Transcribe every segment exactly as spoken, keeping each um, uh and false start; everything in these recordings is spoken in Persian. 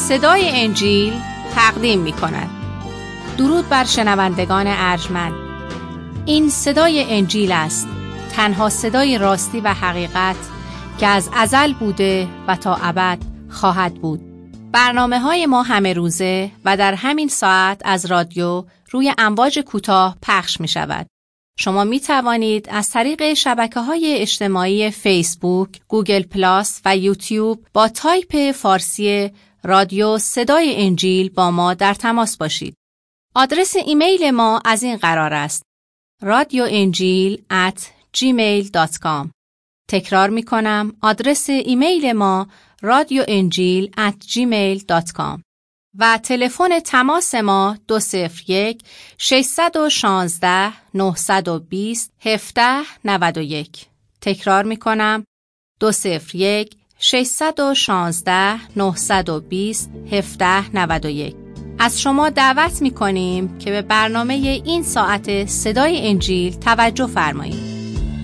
صدای انجیل تقدیم می کند. درود بر شنوندگان ارجمند. این صدای انجیل است، تنها صدای راستی و حقیقت که از ازل بوده و تا ابد خواهد بود. برنامه های ما همه روزه و در همین ساعت از رادیو روی امواج کوتاه پخش می شود. شما می توانید از طریق شبکه‌های اجتماعی فیسبوک، گوگل پلاس و یوتیوب با تایپ فارسی رادیو صدای انجیل با ما در تماس باشید. آدرس ایمیل ما از این قرار است: رادیو انجیل ات جیمیل دات کام. تکرار می کنم، آدرس ایمیل ما رادیو انجیل ات جیمیل دات کام و تلفن تماس ما دو صفر یک ششصد و شانزده نهصد و بیست هفده نود و یک. تکرار می کنم، دو صفر یک ششصد و شانزده نهصد و بیست هفده نود و یک. از شما دعوت می کنیم که به برنامه این ساعت صدای انجیل توجه فرمایید.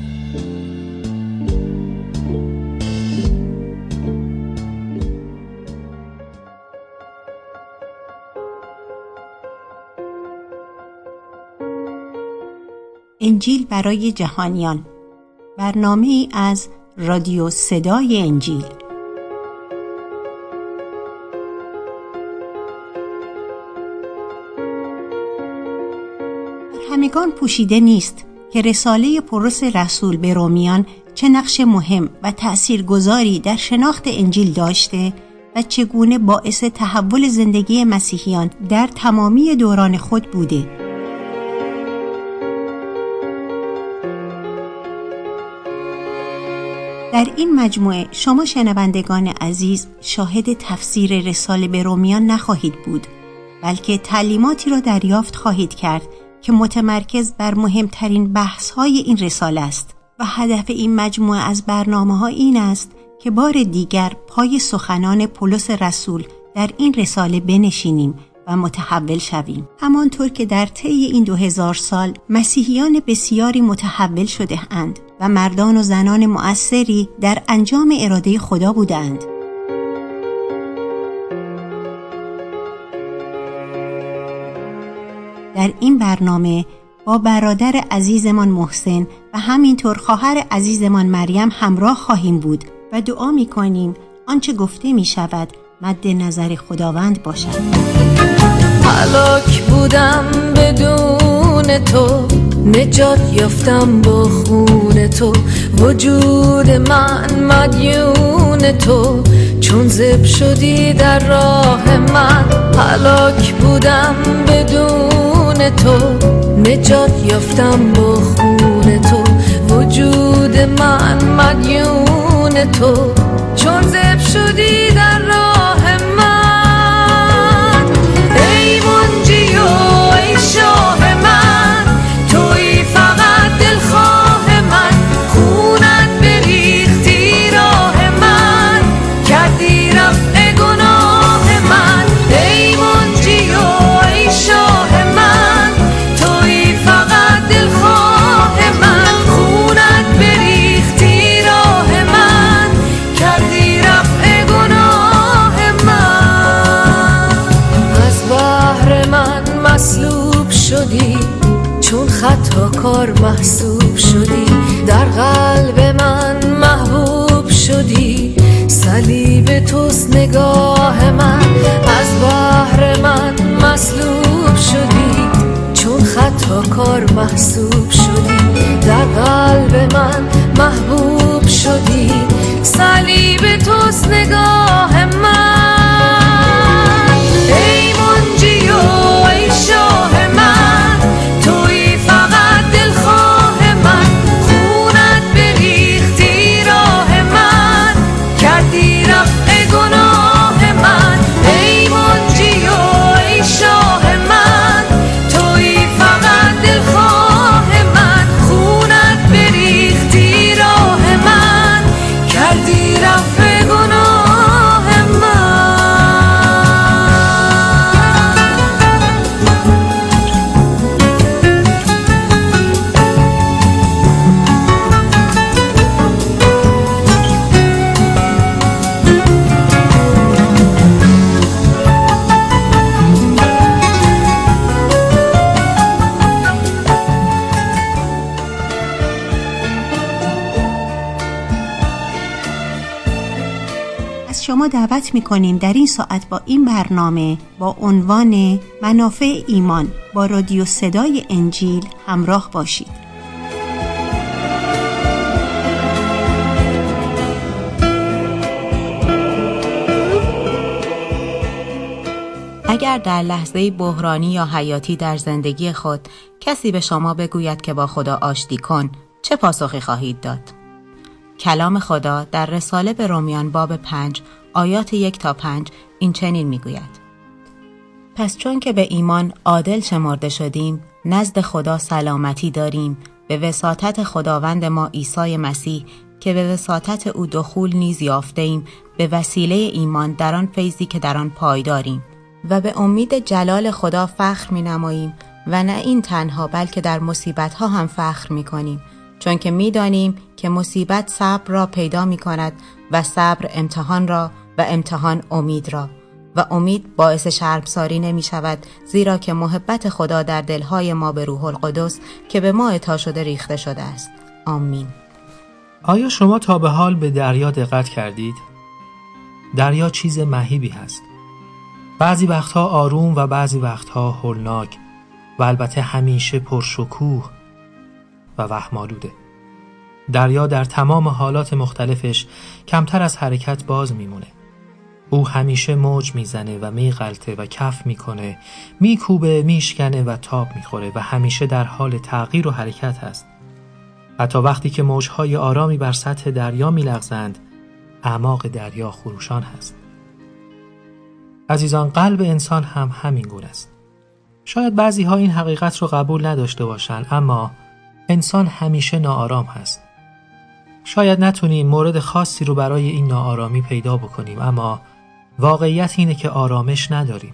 انجیل برای جهانیان، برنامه‌ای از رادیو صدای انجیل. همگان پوشیده نیست که رساله پولس رسول به رومیان چه نقش مهم و تأثیرگذاری در شناخت انجیل داشته و چگونه باعث تحول زندگی مسیحیان در تمامی دوران خود بوده. در این مجموعه شما شنوندگان عزیز شاهد تفسیر رساله به رومیان نخواهید بود، بلکه تعلیماتی را دریافت خواهید کرد که متمرکز بر مهمترین بحث‌های این رساله است و هدف این مجموعه از برنامه‌ها این است که بار دیگر پای سخنان پولس رسول در این رساله بنشینیم و متحول شویم. همانطور که در طی این دو هزار سال مسیحیان بسیاری متحول شده اند و مردان و زنان مؤثری در انجام اراده خدا بودند. در این برنامه با برادر عزیزمان محسن و همینطور خواهر عزیزمان مریم همراه خواهیم بود و دعا می کنیم آنچه گفته می شود مد نظر خداوند باشد. هلاک بودم بدون تو، نجات یافتم با خون تو، وجود من مدیون تو، چون ذبح شدی در راه من. هلاک بودم بدون تو، نجات یافتم با خون تو، وجود من مدیون تو، چون ذبح شدی در راه من. ای منجی و ای شاه من، تویی فقط دلخواه من، خونت بریختی راه من، کردی رفع گناه من. ای منجی و ای شاه من، تویی فقط دلخواه من، خونت بریختی راه من، کردی رفع گناه من. از بحر من مسلوب شدی، چون خطا کار محسوب شدی، در قلب من محبوب شدی، صلیب توست نگاه من. از بحر من مسلوب شدی، چون خطا کار محسوب شدی، در قلب من محبوب شدی، صلیب توست نگاه من. ای منجی و ای شاه من، تویی فقط دلخواه من، خونت بریختی راه من، کردی رفع گناه من. ای منجی و ای شاه من، تویی فقط دلخواه من، خونت بریختی راه من، کردی رفع گناه من. شما دعوت می‌کنیم در این ساعت با این برنامه با عنوان منافع ایمان با رادیو صدای انجیل همراه باشید. اگر در لحظه بحرانی یا حیاتی در زندگی خود کسی به شما بگوید که با خدا آشتی کن، چه پاسخی خواهید داد؟ کلام خدا در رساله به رومیان باب پنج آیات یک تا پنج این چنین میگوید: پس چون که به ایمان عادل شمرده شدیم، نزد خدا سلامتی داریم به وساطت خداوند ما عیسی مسیح، که به وساطت او دخول نیز یافته‌ایم به وسیله ایمان در آن فیضی که در آن پایداریم و به امید جلال خدا فخر می نماییم و نه این تنها بلکه در مصیبت ها هم فخر می کنیم، چون که می دانیم که مصیبت صبر را پیدا می کند و صبر امتحان را و امتحان امید را و امید باعث شرمساری نمی شود، زیرا که محبت خدا در دلهای ما به روح القدس که به ما عطا شده ریخته شده است. آمین. آیا شما تا به حال به دریا دقت کردید؟ دریا چیز مهیبی هست. بعضی وقتها آروم و بعضی وقتها هولناک و البته همیشه پرشکوه و وهم‌آلوده. دریا در تمام حالات مختلفش کمتر از حرکت باز میمونه. او همیشه موج میزنه و میغلطه و کف میکنه، میکوبه، میشکنه و تاب میخوره و همیشه در حال تغییر و حرکت هست. حتی وقتی که موجهای آرامی بر سطح دریا میلغزند، اعماق دریا خروشان هست. عزیزان، قلب انسان هم همین گونه است. شاید بعضی ها این حقیقت رو قبول نداشته باشن، اما انسان همیشه ناآرام هست. شاید نتونیم مورد خاصی رو برای این ناآرامی پیدا بکنیم، اما واقعیت اینه که آرامش نداریم.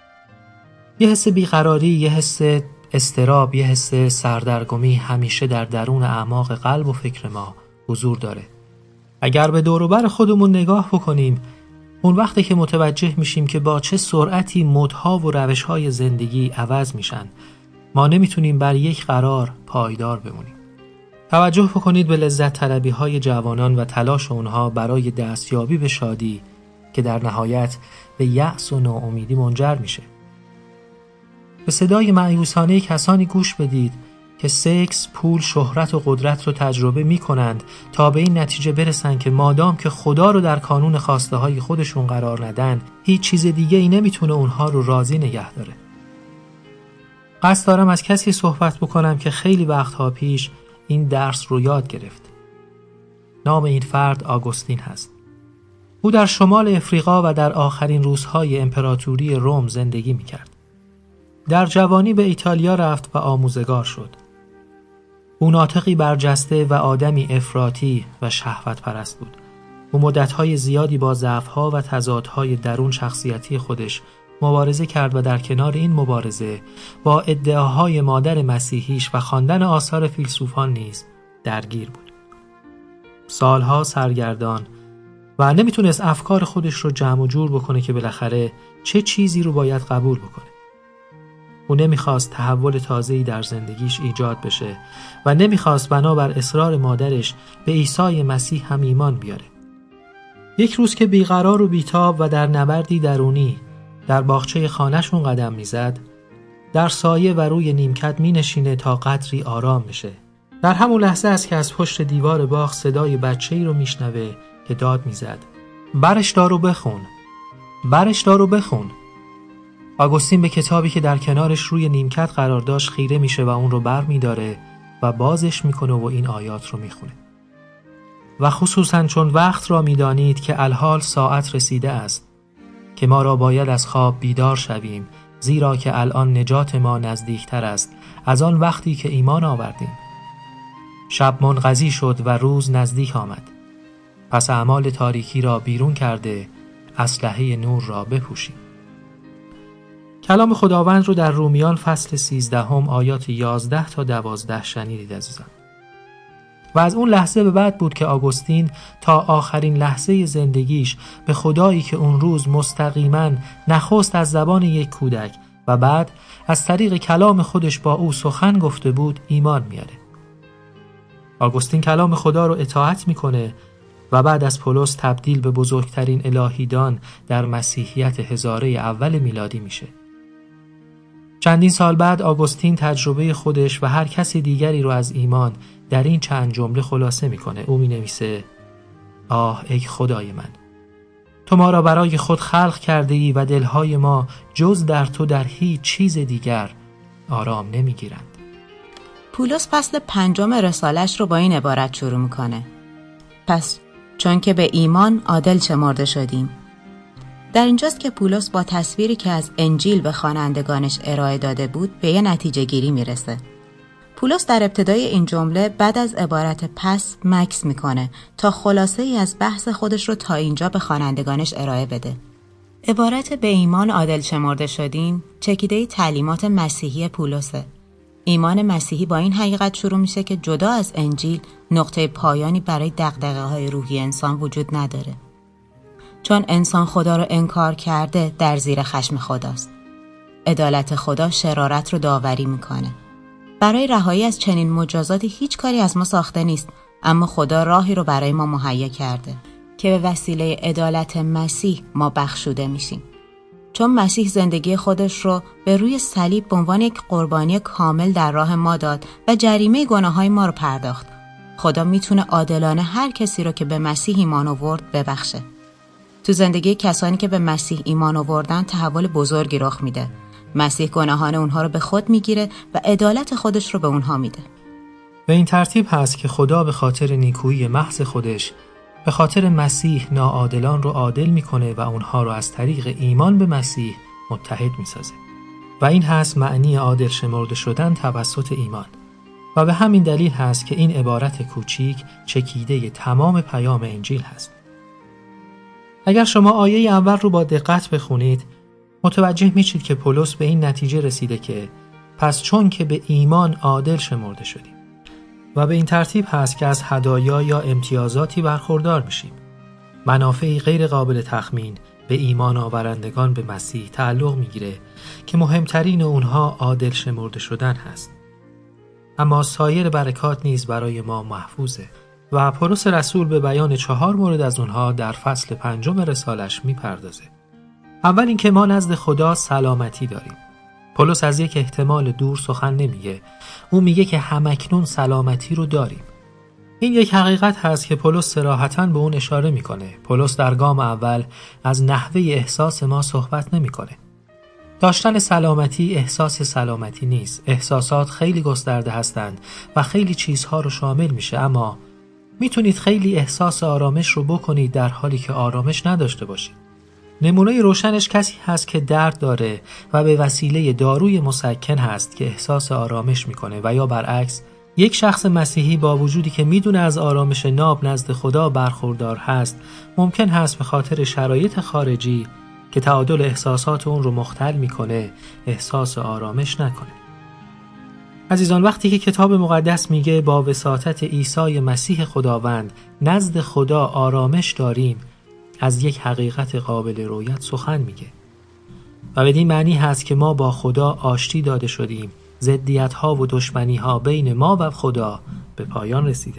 یه حس بیقراری، یه حس اضطراب، یه حس سردرگمی همیشه در درون اعماق قلب و فکر ما حضور داره. اگر به دور و بر خودمون نگاه بکنیم، اون وقتی که متوجه میشیم که با چه سرعتی مدها و روشهای زندگی عوض میشن، ما نمیتونیم بر یک قرار پایدار بمونیم. توجه بکنید به لذت طلبی های جوانان و تلاش اونها برای دستیابی به شادی که در نهایت به یأس و ناامیدی منجر میشه. به صدای مایوسانه کسانی گوش بدید که سکس، پول، شهرت و قدرت رو تجربه می کنند تا به این نتیجه برسن که مادام که خدا رو در کانون خواسته های خودشون قرار ندن، هیچ چیز دیگه ای نمیتونه اونها رو راضی نگه داره. قصد دارم از کسی صحبت بکنم که خیلی وقتها پیش این درس رو یاد گرفت. نام این فرد آگوستین هست. او در شمال افریقا و در آخرین روزهای امپراتوری روم زندگی می کرد. در جوانی به ایتالیا رفت و آموزگار شد. او ناطقی برجسته و آدمی افراطی و شهوت پرست بود. او مدتهای زیادی با ضعف‌ها و تضادهای درون شخصیتی خودش مبارزه کرد و در کنار این مبارزه با ادعاهای مادر مسیحیش و خواندن آثار فیلسوفان نیز درگیر بود. سالها سرگردان و نمیتونست افکار خودش رو جمع و جور بکنه که بالاخره چه چیزی رو باید قبول بکنه. او نمیخواست تحول تازه‌ای در زندگیش ایجاد بشه و نمیخواست بنابر اصرار مادرش به عیسی مسیح هم ایمان بیاره. یک روز که بیقرار و بیتاب و در نبردی درونی در باغچه خانه‌شون قدم میزد، در سایه و روی نیمکت مینشینه تا قدری آرام بشه. در همون لحظه است که از پشت دیوار باغ صدای بچه‌ای رو میشنوه که داد میزد: برش دار و بخون، برش دار و بخون. آگوستین به کتابی که در کنارش روی نیمکت قرار داشت خیره میشه و اون رو بر میداره و بازش میکنه و این آیات رو میخونه: و خصوصا چون وقت را میدانید که الحال ساعت رسیده است که ما را باید از خواب بیدار شویم، زیرا که الان نجات ما نزدیکتر است از آن وقتی که ایمان آوردیم. شب منقضی شد و روز نزدیک آمد. پس اعمال تاریکی را بیرون کرده اسلحه نور را بپوشیم. کلام خداوند رو در رومیان فصل سیزدهم آیات یازده تا دوازده شنیدید عزیزان. و از اون لحظه به بعد بود که آگوستین تا آخرین لحظه زندگیش به خدایی که اون روز مستقیما نخست از زبان یک کودک و بعد از طریق کلام خودش با او سخن گفته بود ایمان میاره. آگوستین کلام خدا رو اطاعت میکنه و بعد از پولس تبدیل به بزرگترین الهیدان در مسیحیت هزاره اول میلادی میشه. چندین سال بعد آگوستین تجربه خودش و هر کسی دیگری رو از ایمان در این چند جمله خلاصه میکنه. او مینویسه: آه ای خدای من، تو ما را برای خود خلق کرده ای و دلهای ما جز در تو در هیچ چیز دیگر آرام نمیگیرند. پولس فصل پنجم رسالش رو با این عبارت شروع میکنه: پس چون که به ایمان عادل شمرده شدیم. در اینجاست که پولس با تصویری که از انجیل به خوانندگانش ارائه داده بود به یه نتیجه گیری میرسه. پولس در ابتدای این جمله بعد از عبارت پس مکث میکنه تا خلاصه ای از بحث خودش رو تا اینجا به خوانندگانش ارائه بده. عبارت به ایمان عادل شمرده شدیم چکیده تعلیمات مسیحی پولسه. ایمان مسیحی با این حقیقت شروع میشه که جدا از انجیل نقطه پایانی برای دغدغه‌های روحی انسان وجود نداره. چون انسان خدا رو انکار کرده در زیر خشم خداست. عدالت خدا شرارت رو داوری میکنه. برای رهایی از چنین مجازاتی هیچ کاری از ما ساخته نیست، اما خدا راهی رو برای ما مهیا کرده که به وسیله عدالت مسیح ما بخشوده میشیم. چون مسیح زندگی خودش رو به روی صلیب به عنوان یک قربانی کامل در راه ما داد و جریمه گناههای ما رو پرداخت. خدا میتونه عادلانه هر کسی رو که به مسیح ایمان آورد ببخشه. تو زندگی کسانی که به مسیح ایمان آوردن تحول بزرگی رخ میده. مسیح گناهان اونها رو به خود میگیره و عدالت خودش رو به اونها میده. به این ترتیب هست که خدا به خاطر نیکویی محض خودش به خاطر مسیح ناعادلان رو عادل میکنه و اونها رو از طریق ایمان به مسیح متحد میسازه. و این هست معنی عادل شمرده شدن توسط ایمان. و به همین دلیل هست که این عبارت کوچیک چکیده تمام پیام انجیل هست. اگر شما آیه اول رو با دقت بخونید متوجه میشید که پولس به این نتیجه رسیده که پس چون که به ایمان عادل شمرده شدیم و به این ترتیب هست که از هدایا یا امتیازاتی برخوردار میشیم. منافعی غیر قابل تخمین به ایمان آورندگان به مسیح تعلق میگیره که مهمترین اونها عادل شمرده شدن هست. اما سایر برکات نیز برای ما محفوظه و پولس رسول به بیان چهار مورد از اونها در فصل پنجم رسالش میپردازه. اول اینکه ما نزد خدا سلامتی داریم. پولس از یک احتمال دور سخن نمیگه. او میگه که همکنون سلامتی رو داریم. این یک حقیقت هست که پولس صراحتاً به اون اشاره میکنه. پولس در گام اول از نحوه احساس ما صحبت نمیکنه. داشتن سلامتی احساس سلامتی نیست. احساسات خیلی گسترده هستند و خیلی چیزها رو شامل میشه، اما میتونید خیلی احساس آرامش رو بکنید در حالی که آرامش نداشته باشید. نمونه روشنش کسی هست که درد داره و به وسیله داروی مسکن هست که احساس آرامش میکنه، و یا برعکس یک شخص مسیحی با وجودی که میدونه از آرامش ناب نزد خدا برخوردار هست ممکن هست به خاطر شرایط خارجی که تعادل احساسات اون رو مختل میکنه احساس آرامش نکنه. عزیزان، وقتی که کتاب مقدس میگه با وساطت عیسی مسیح خداوند نزد خدا آرامش داریم، از یک حقیقت قابل رؤیت سخن میگه و بدین معنی هست که ما با خدا آشتی داده شدیم. ضدیت‌ها و دشمنی‌ها بین ما و خدا به پایان رسیده.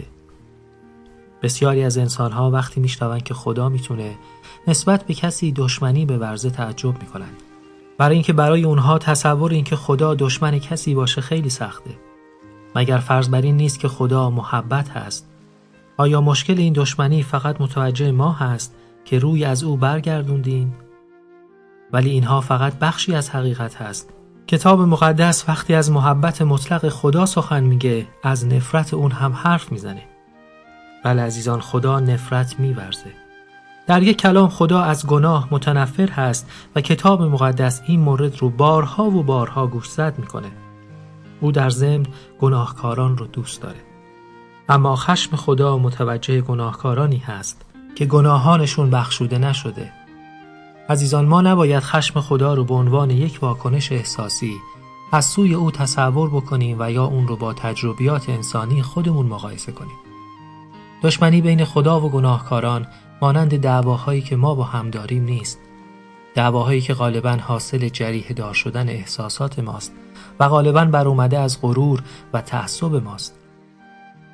بسیاری از انسان‌ها وقتی میشنون که خدا میتونه نسبت به کسی دشمنی بورزه تعجب میکنند، برای اینکه برای اونها تصور اینکه خدا دشمن کسی باشه خیلی سخته. مگر فرض بر این نیست که خدا محبت هست؟ آیا مشکل این دشمنی فقط متوجه ما هست که روی از او برگردوندیم؟ ولی اینها فقط بخشی از حقیقت هست. کتاب مقدس وقتی از محبت مطلق خدا سخن میگه از نفرت اون هم حرف میزنه. بله عزیزان، خدا نفرت میورزه. در یک کلام خدا از گناه متنفر هست و کتاب مقدس این مورد رو بارها و بارها گوشزد میکنه. او در ضمن گناهکاران رو دوست داره. اما خشم خدا متوجه گناهکارانی هست که گناهانشون بخشوده نشده. عزیزان، ما نباید خشم خدا رو به عنوان یک واکنش احساسی از سوی او تصور بکنیم و یا اون رو با تجربیات انسانی خودمون مقایسه کنیم. دشمنی بین خدا و گناهکاران مانند دعواهایی که ما با هم داریم نیست. دعواهایی که غالباً حاصل جریحه دار شدن احساسات ماست و غالباً بر اومده از غرور و تعصب ماست.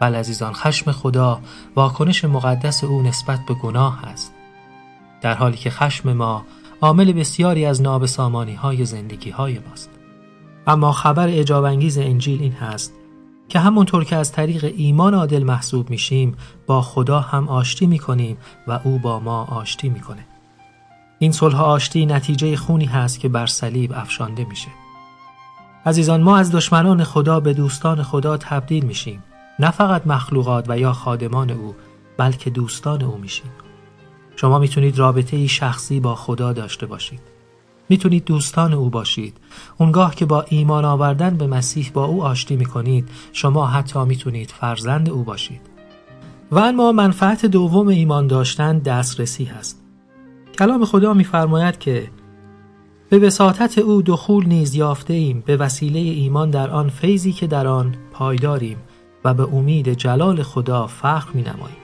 بله عزیزان، خشم خدا واکنش مقدس او نسبت به گناه است، در حالی که خشم ما عامل بسیاری از نابسامانی های زندگی های ماست. اما خبر اعجاب انگیز انجیل این هست که همونطور که از طریق ایمان عادل محسوب میشیم، با خدا هم آشتی میکنیم و او با ما آشتی میکنه. این صلح آشتی نتیجه خونی هست که بر صلیب افشانده میشه. عزیزان، ما از دشمنان خدا به دوستان خدا تبدیل میشیم. نه فقط مخلوقات و یا خادمان او، بلکه دوستان او میشیم. شما میتونید رابطه‌ای شخصی با خدا داشته باشید. میتونید دوستان او باشید. اونگاه که با ایمان آوردن به مسیح با او آشتی میکنید، شما حتی میتونید فرزند او باشید. و اما منفعت دوم ایمان داشتن دسترسی هست. کلام خدا میفرماید که به وساطت او دخول نیز یافته ایم به وسیله ایمان در آن فیضی که در آن پایداریم و به امید جلال خدا فخر می نماییم.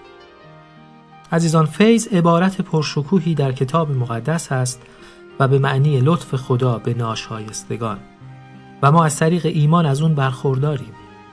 عزیزان، فیض عبارت پرشکوهی در کتاب مقدس است و به معنی لطف خدا به ناشایستگان و ما از طریق ایمان از اون برخورداریم.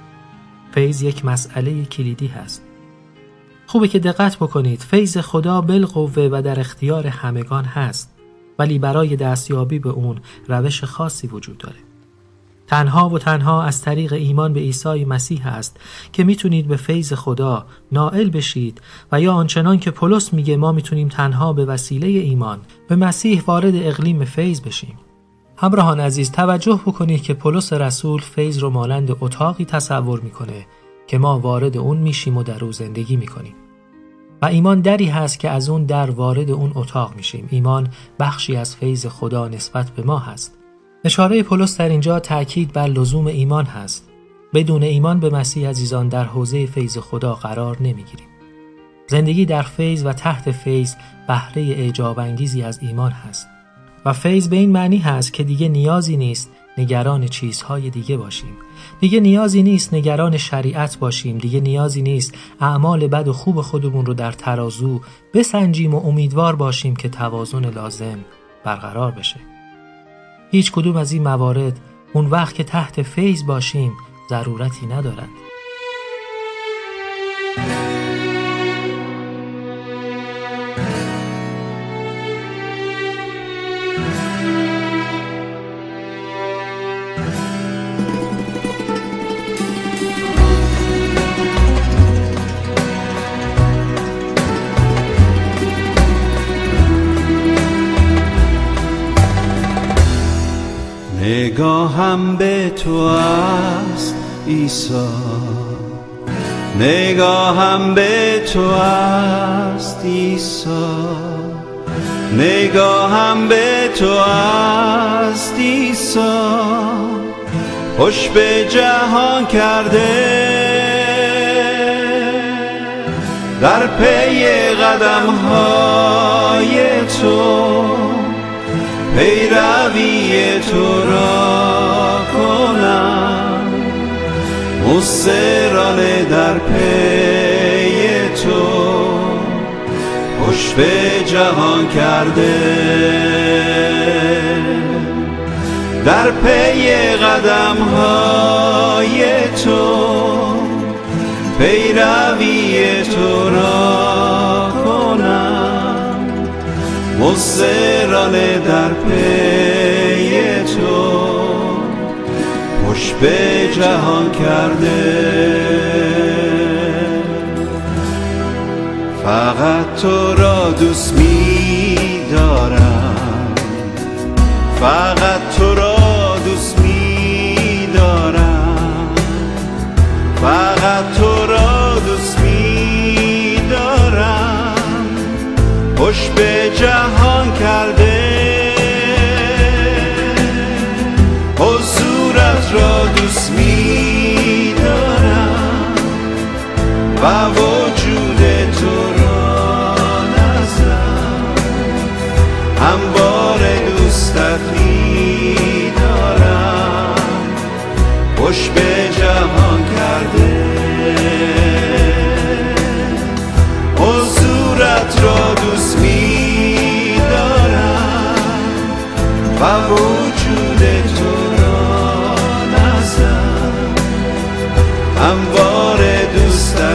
فیض یک مسئله کلیدی هست. خوبه که دقت بکنید، فیض خدا بالقوه و در اختیار همگان هست، ولی برای دستیابی به اون روش خاصی وجود داره. تنها و تنها از طریق ایمان به عیسی مسیح است که میتونید به فیض خدا نائل بشید و یا آنچنان که پولس میگه ما میتونیم تنها به وسیله ایمان به مسیح وارد اقلیم فیض بشیم. همراهان عزیز، توجه بکنید که پولس رسول فیض رو مانند اتاقی تصور میکنه که ما وارد اون میشیم و در اون زندگی میکنیم. و ایمان دری هست که از اون در وارد اون اتاق میشیم. ایمان بخشی از فیض خدا نسبت به ما هست. اشاره پولس در اینجا تأکید بر لزوم ایمان هست. بدون ایمان به مسیح عزیزان در حوزه فیض خدا قرار نمیگیریم. زندگی در فیض و تحت فیض بهره اعجاب انگیزی از ایمان هست. و فیض به این معنی هست که دیگه نیازی نیست نگران چیزهای دیگه باشیم. دیگه نیازی نیست نگران شریعت باشیم. دیگه نیازی نیست اعمال بد و خوب خودمون رو در ترازو بسنجیم و امیدوار باشیم که توازن لازم برقرار بشه. هیچ کدوم از این موارد اون وقت که تحت فیض باشیم ضرورتی ندارند. نگاهم به تو است عیسی، نگاهم به تو است عیسی، نگاهم به تو است عیسی، خوش به جهان کرده در پی قدم های تو، پیروی تو را کنم، مصرانه در پی تو، خوش به جهان کرده در پی قدم های تو، پیروی تو را کنم، مصرانه در پی تو، خوش به جهان کرده. فقط تو را دوست می دارم، فقط تو را دوست می دارم، فقط تو را دوست می دارم، خوش به جهان کرده، حضورت را دوست می دارم و وجود تو را نزدم، همواره دوستت می دارم، خوش به جهان کرده، حضورت را دوست می دارم و وجود تو را نزدم، همواره دوستت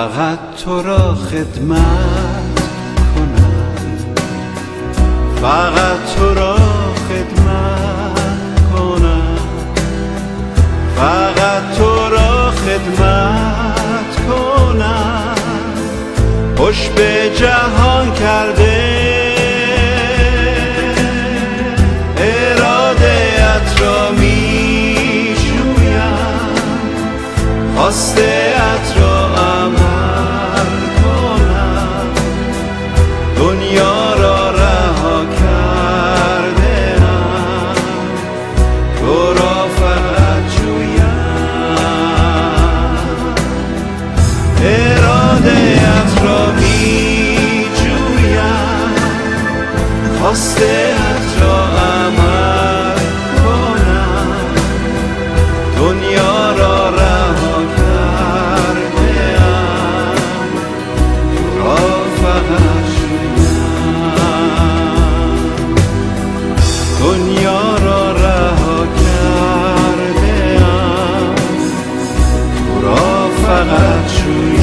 فقط تو را خدمت کنم، فقط تو را خدمت کنم، فقط تو را خدمت کنم. خوش به جهان کرده اراده‌ات را می جویم، خواسته‌ات را عمل کنم. دنیا را رها کرده‌ام، تو را فقط جویم. اراده‌ات را می جویم، خواسته‌ات را عمل کنم. دنیا را رها کرده‌ام، تو را فقط جویم. دنیا را رها کرده‌ام، تو را فقط جویم.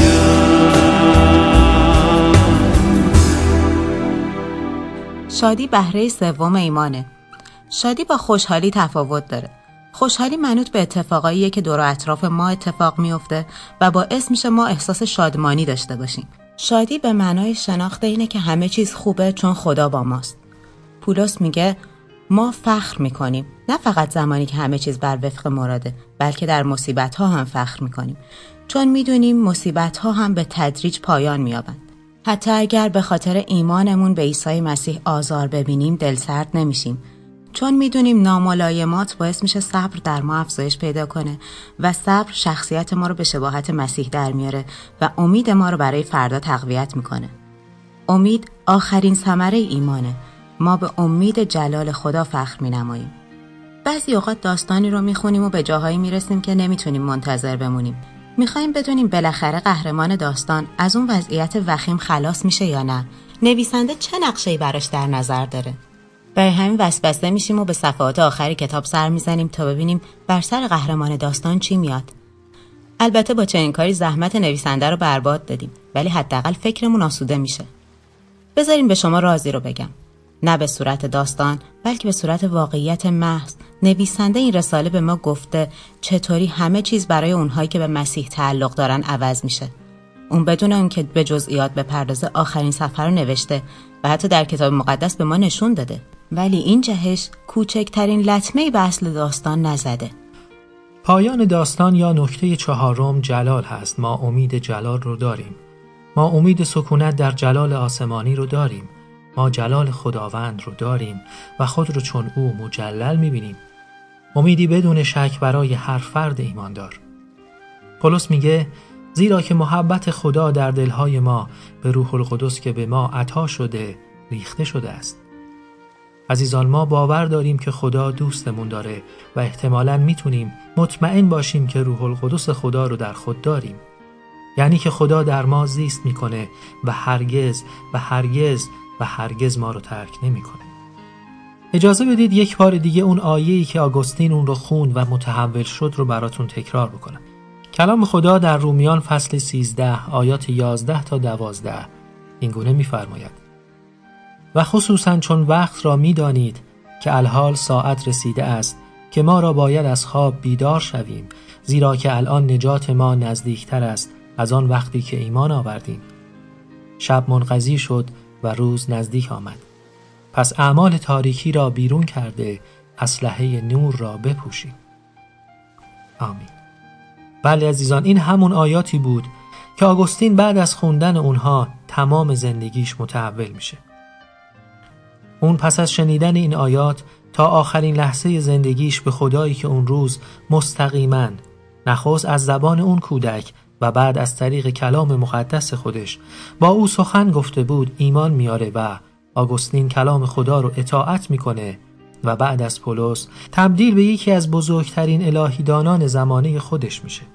شادی بهره سوم ایمانه. شادی با خوشحالی تفاوت داره. خوشحالی منوط به اتفاقاییه که دور و اطراف ما اتفاق میفته و باعث میشه ما احساس شادمانی داشته باشیم. شادی به معنای شناخت اینه که همه چیز خوبه چون خدا با ماست. پولس میگه ما فخر میکنیم، نه فقط زمانی که همه چیز بر وفق مراده، بلکه در مصیبت ها هم فخر میکنیم، چون میدونیم مصیبت ها هم به تدریج پایان میابند. حتی اگر به خاطر ایمانمون به عیسی مسیح آزار ببینیم دلسرد نمیشیم، چون میدونیم ناملایمات باعث میشه صبر در ما افزایش پیدا کنه و صبر شخصیت ما رو به شباهت مسیح در میاره و امید ما رو برای فردا تقویت میکنه. امید آخرین ثمره ایمانه. ما به امید جلال خدا فخر مینماییم. بعضی اوقات داستانی رو میخونیم و به جاهایی میرسیم که نمیتونیم منتظر بمونیم. میخوایم بدونیم بالاخره قهرمان داستان از اون وضعیت وخیم خلاص میشه یا نه. نویسنده چه نقشه‌ای براش در نظر داره؟ برای همین وسوسه میشیم و به صفحات آخری کتاب سر میزنیم تا ببینیم بر سر قهرمان داستان چی میاد. البته با چنین کاری زحمت نویسنده رو برباد دادیم، ولی حداقل فکرمون آسوده میشه. بذارین به شما رازی رو بگم. نه به صورت داستان بلکه به صورت واقعیت محض نویسنده این رساله به ما گفته چطوری همه چیز برای اونهایی که به مسیح تعلق دارن عوض میشه. اون بدون اون که به جزئیات بپردازه آخرین صفحه رو نوشته و حتی در کتاب مقدس به ما نشون داده، ولی این جهش کوچکترین لطمه‌ای به اصل داستان نزده. پایان داستان یا نکته چهارم جلال هست. ما امید جلال رو داریم. ما امید سکونت در جلال آسمانی رو داریم. ما جلال خداوند رو داریم و خود رو چون او مجلل می‌بینیم. امیدی بدون شک برای هر فرد ایماندار. پولس میگه زیرا که محبت خدا در دلهای ما به روح القدس که به ما عطا شده ریخته شده است. عزیزان، ما باور داریم که خدا دوستمون داره و احتمالاً میتونیم مطمئن باشیم که روح القدس خدا رو در خود داریم. یعنی که خدا در ما زیست میکنه و هرگز و هرگز و هرگز ما رو ترک نمیکنه. اجازه بدید یک بار دیگه اون آیه‌ای که آگوستین اون رو خوند و متحول شد رو براتون تکرار بکنم. کلام خدا در رومیان فصل سیزده آیات یازده تا دوازده این گونه می‌فرماید: و خصوصاً چون وقت را می‌دانید که الحال ساعت رسیده است که ما را باید از خواب بیدار شویم، زیرا که الان نجات ما نزدیکتر است از آن وقتی که ایمان آوردیم. شب منقضی شد و روز نزدیک آمد. پس اعمال تاریکی را بیرون کرده اسلحه نور را بپوشیم. آمین. بله عزیزان، این همون آیاتی بود که آگوستین بعد از خوندن اونها تمام زندگیش متحول میشه. اون پس از شنیدن این آیات تا آخرین لحظه زندگیش به خدایی که اون روز مستقیماً نخست از زبان اون کودک و بعد از طریق کلام مقدس خودش با او سخن گفته بود ایمان میاره و آگوستین کلام خدا رو اطاعت میکنه و بعد از پولس تبدیل به یکی از بزرگترین الهیدانان زمانه خودش میشه.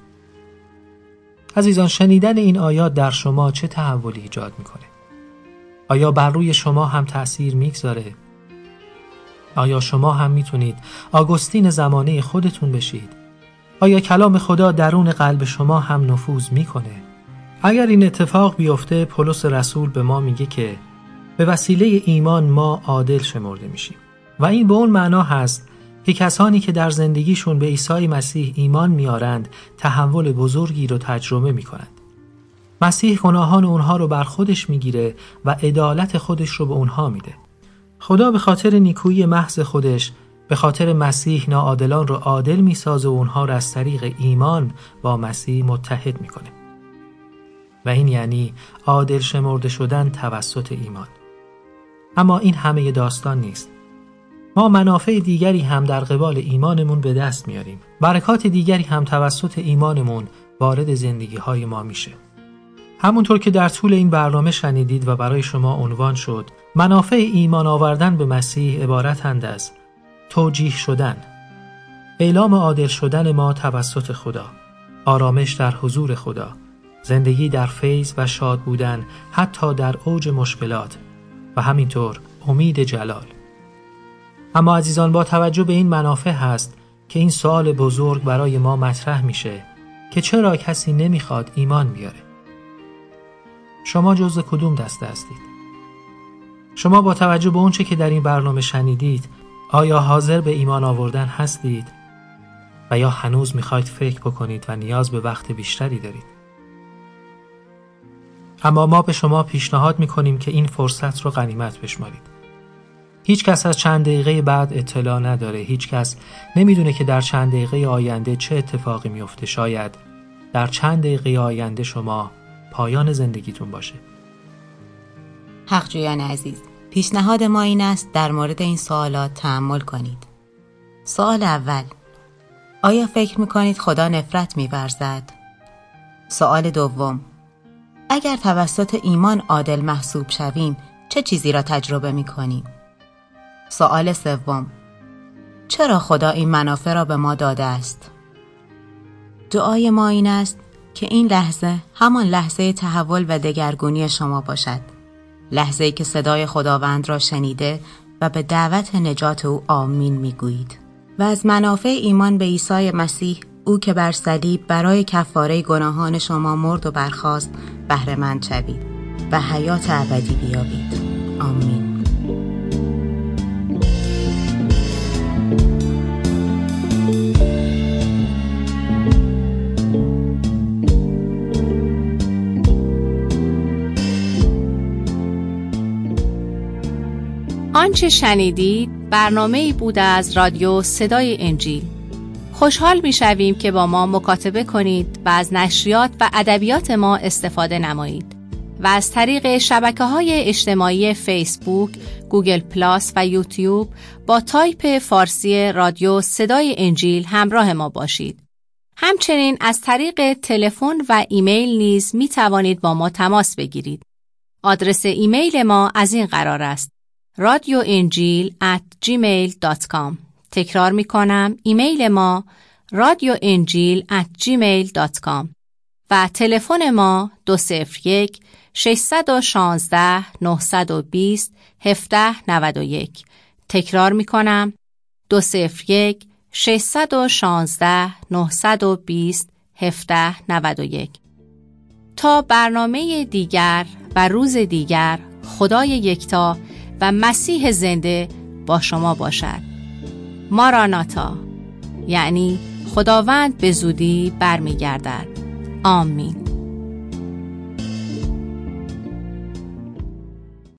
عزیزان، شنیدن این آیات در شما چه تحولی ایجاد میکنه؟ آیا بر روی شما هم تأثیر میگذاره؟ آیا شما هم میتونید آگوستین زمانه خودتون بشید؟ آیا کلام خدا درون قلب شما هم نفوذ میکنه؟ اگر این اتفاق بیفته، پولس رسول به ما میگه که به وسیله ایمان ما عادل شمرده میشیم و این به اون معنا هست که کسانی که در زندگیشون به عیسی مسیح ایمان میارند تحول بزرگی رو تجربه میکنند. مسیح گناهان اونها رو بر خودش میگیره و عدالت خودش رو به اونها میده. خدا به خاطر نیکویی محض خودش به خاطر مسیح ناعادلان رو عادل میسازه و اونها رو از طریق ایمان با مسیح متحد میکنه. و این یعنی عادل شمرده شدن توسط ایمان. اما این همه داستان نیست. ما منافع دیگری هم در قبال ایمانمون به دست میاریم. برکات دیگری هم توسط ایمانمون وارد زندگی های ما میشه. همونطور که در طول این برنامه شنیدید و برای شما عنوان شد، منافع ایمان آوردن به مسیح عبارتند از توجیه شدن، اعلام عادل شدن ما توسط خدا، آرامش در حضور خدا، زندگی در فیض و شاد بودن حتی در اوج مشکلات و همینطور امید جلال. اما عزیزان، با توجه به این منافع هست که این سوال بزرگ برای ما مطرح میشه که چرا کسی نمیخواد ایمان بیاره؟ شما جزء کدوم دسته هستید؟ شما با توجه به اونچه که در این برنامه شنیدید، آیا حاضر به ایمان آوردن هستید و یا هنوز میخواید فکر بکنید و نیاز به وقت بیشتری دارید؟ اما ما به شما پیشنهاد میکنیم که این فرصت رو غنیمت بشمارید. هیچ کس از چند دقیقه بعد اطلاع نداره. هیچ کس نمیدونه که در چند دقیقه آینده چه اتفاقی میفته. شاید در چند دقیقه آینده شما پایان زندگیتون باشه. حقجویان عزیز، پیشنهاد ما این است در مورد این سوالات تأمل کنید. سوال اول: آیا فکر میکنید خدا نفرت می‌ورزد؟ سوال دوم: اگر توسط ایمان عادل محسوب شویم، چه چیزی را تجربه میکنیم؟ سوال سوم: چرا خدا این منافع را به ما داده است؟ دعای ما این است که این لحظه همان لحظه تحول و دگرگونی شما باشد. لحظه‌ای که صدای خداوند را شنیده و به دعوت نجات او آمین میگویید و از منافع ایمان به عیسی مسیح، او که بر صلیب برای کفاره گناهان شما مرد و برخاست، بهره مند شوید و حیات ابدی بیابید. آمین. آنچه شنیدید برنامه‌ای بود از رادیو صدای انجیل. خوشحال می‌شویم که با ما مکاتبه کنید و از نشریات و ادبیات ما استفاده نمایید و از طریق شبکه‌های اجتماعی فیسبوک، گوگل پلاس و یوتیوب با تایپ فارسی رادیو صدای انجیل همراه ما باشید. همچنین از طریق تلفن و ایمیل نیز می‌توانید با ما تماس بگیرید. آدرس ایمیل ما از این قرار است: رادیو انجیل ات جیمیل دات کام. تکرار می کنم، ایمیل ما رادیو انجیل ات جیمیل دات کام و تلفن ما دو صفر یک شش یک شش نه دو صفر هفت نه یک. تکرار می کنم، دو صفر یک شش یک شش نه دو صفر هفت نه یک. تا برنامه دیگر و روز دیگر، خدای یکتا و مسیح زنده با شما باشد. ماراناتا، یعنی خداوند به زودی برمیگردد. آمین.